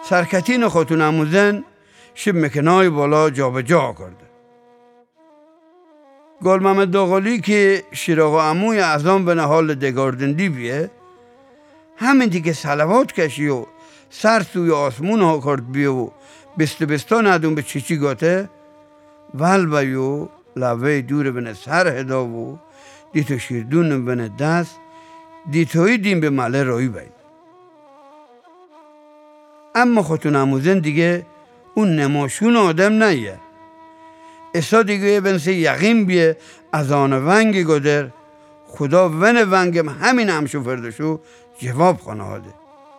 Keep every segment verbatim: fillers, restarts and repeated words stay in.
سرکتین خاتون اموزن شب مکنای بالا جا به جا کرده. گل محمد داغالی که شیراغ اموی ازان به حال دگاردندی بیه، همین دیگه سلوات کشی و سر سوی آسمون ها کرد بیه و بست بستا ندون به چیچی گاته ول بیو لوه دور بینه سر هدا و دیتو شیردون بینه دست دیتوی دین به مله رایی بید. اما خاتون اموزن دیگه اون نماشون آدم نیه. اسا دیگه بنسه یقین بیه از آن ونگ گدر خدا ون ونگم همین همشو فردشو جواب خانه هاده.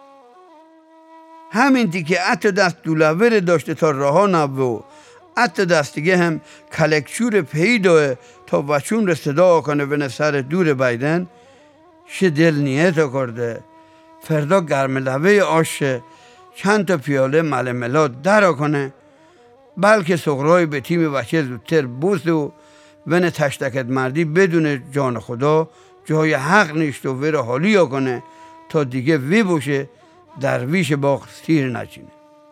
همین دیگه ات دست دولور داشته تا راه نبو ات دست دیگه هم کلکچور پیدوه تا وچون رو صدا کنه ون سر دور بیدن شه دل نیت کرده فردا گرم لوه آشه چند تا پیاله ململا در کنه بلکه سغرای به تیم بچه زودتر بوس و ون تشتکت مردی بدون جان خدا جای حق نیست و ویر حالی ها کنه تا دیگه وی باشه درویش باغ سیر نچینه.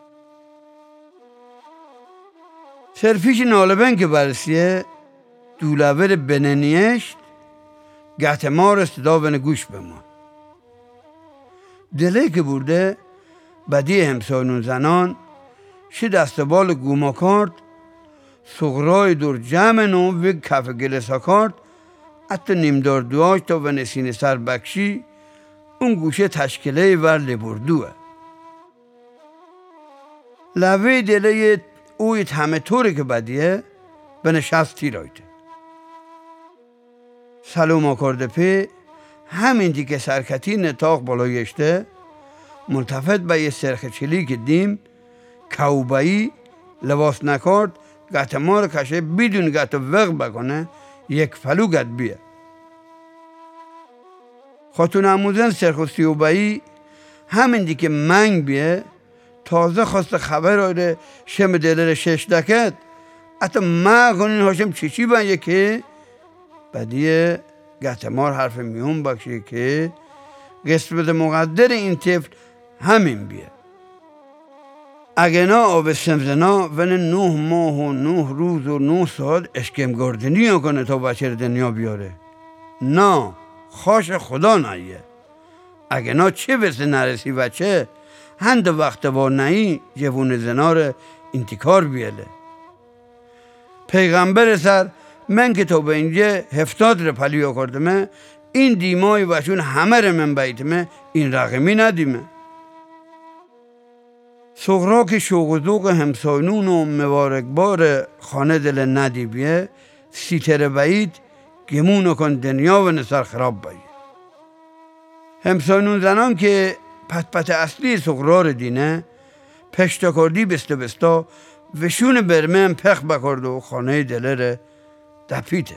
سرفیش نالبن که برسیه دولور بننیشت گهتمار صدا ون گوش بمان. دله که برده بدی همسانون زنان شه دستبال گوما کرد سغرای دور جمع نو و کف گلسا کرد حتی نیمدار دواش تا و نسین سر بکشی اون گوشه تشکیله ور لبردوه. لوه دله اویت همه طوری که بدیه به نشست تیرایده. سلوما کرده پی همین دیگه سرکتی نتاق بالایشته ملتفت به یه سرخچلی که دیم کوبایی لباس نکرد گتمار کشه بدون گت وق بکنه یک فلو گت بیه. خاتون اموزن سرخ و سیوبایی همین دیگه منگ بیه تازه خواست خبر آره شم دلر شش دکت حتی ما کنین هاشم چی چی بن یکی بدیه گتمار حرف میون بکشه که قسمت مقدر این طفل همین بیه. اگه نا آب سمزنا ون نه ماه و نه روز و نه ساعت اشکم گردنی کنه تا بچه دنیا بیاره نا خواش خدا نیه. اگه نا چه بسه نرسی بچه هند وقت با نهی جوون زنار انتکار بیله. پیغمبر سر من که تو به اینجا هفتاد رو پلیو کردمه این دیمای وشون همه رو من بیتمه این رقمی ندیمه. سغرا که شوق و ذوق همساینون و مبارکبار خانه دل ندیبیه سیتر بعید گمون کن دنیا و نسر خراب باید. همساینون زنان که پت پت اصلی سغرا رو دینه پشتا کردی بسته بستا وشون برمه هم پخ بکرد و خانه دله رو دپیته.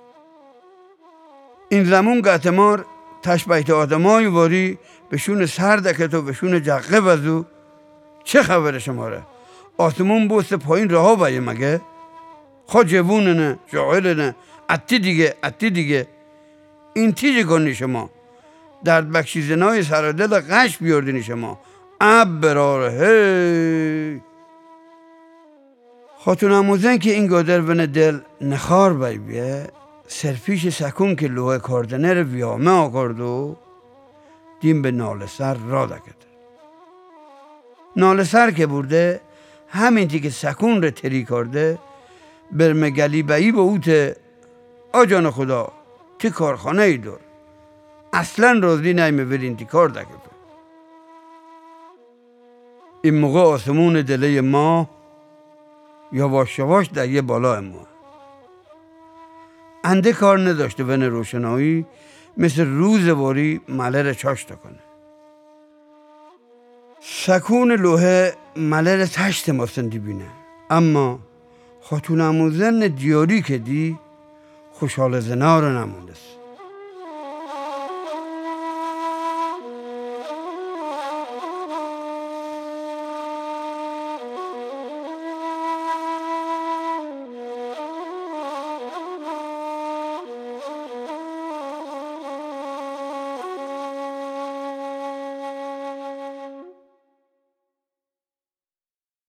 این زمان گتمار تشبیت آدمای واری بشون سر دکت و بشون جقه بزو چه خبر شماره؟ آسمون بوست پایین رها باید مگه؟ خواه جوونه نه جاهل نه اتی دیگه اتی دیگه این تیجه کنی شما درد بخشیزنای سرادل غش بیاردینی شما اب براره هی. خاتون اموزن که این گادر ون دل نخار بای بیه سرفیش سکون که لوه کاردنه رو ویامه آکرد و دیم به نال سر را دکت. نال سر که برده همین تی که سکون رو تری کرده برمگلی بایی با اوت آجان خدا تی کارخانه ای دور اصلا رازی نیمه برین تی کار دکت. این موقع آسمون دله ما یواش یواش در یه بالا ما انده کار نداشته ون روشنایی مثل روز واری مله رو چاشت کنه. سکون لوحه مله رو تشت ماستندی بینه اما خاتون اموزن دیاری که دی خوشحال زنا رو نموندست.